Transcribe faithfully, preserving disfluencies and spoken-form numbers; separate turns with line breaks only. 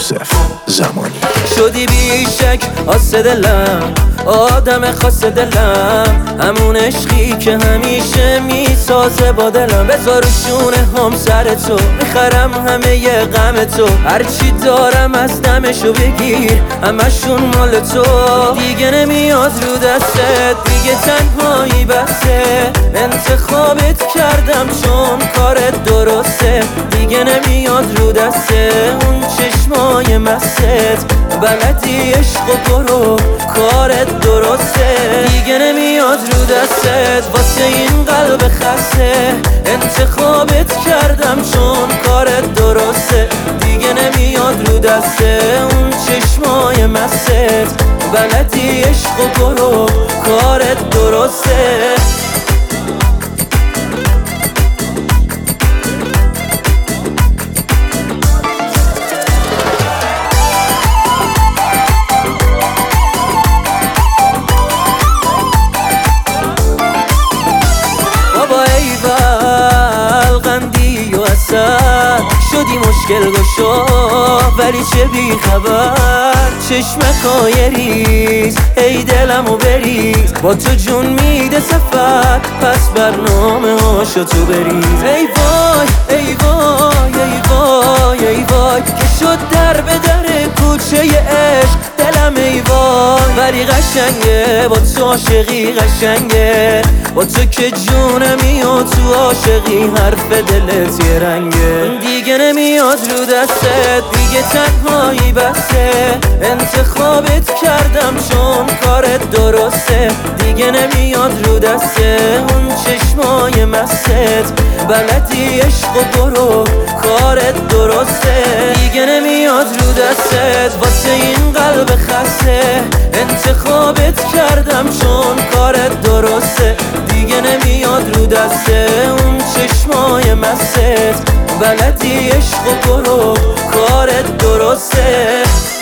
یوسف زمانی.
شدی بیشک آسه دلم، آدم خاص دلم، همون عشقی که همیشه میسازه با دلم. بذار شونه هم سر تو، میخرم همه ی غم تو، هرچی دارم از دمشو بگیر، همشون مال تو. دیگه نمیاد رو دستت، دیگه تنهایی بسه، انتخابت کردم چون کارت درسته. دیگه نمیاد رو دسته اون چشمای مست، بلدی عشق و برو کارت درسته. دیگه نمیاد رو دستت واسه این قلب خسته، انتخابت کردم چون کارت درسته. دیگه نمیاد رو دسته اون چشمای مست، بلدی عشق و برو کارت درسته. شدی مشکل گشا ولی چه بی خبر، چشمکای ریز ای دلمو بریز، با تو جون میده سفر، پس برنامه هاشو تو بریز. ای وای ای وای ای وای ای وای که شد در به در کوچه عشق دلم ای وای. ولی قشنگه با تو عاشقی قشنگه، با تو که جونمی و تو عاشقی حرف دلت یه رنگه. دیگه نمیاد رو دستت، دیگه تنهایی بسه، انتخابت کردم چون کارت درسته. دیگه نمیاد رو دسته اون چشمای مست، بلدی عشق و برو کارت درسته. دیگه نمیاد رو دستت واسه این قلب خسته، انتخابت کردم چون کارت درسته. دیگه نمیاد رو دسته اون چشمای مست، بلدی عشق و برو کارت درسته.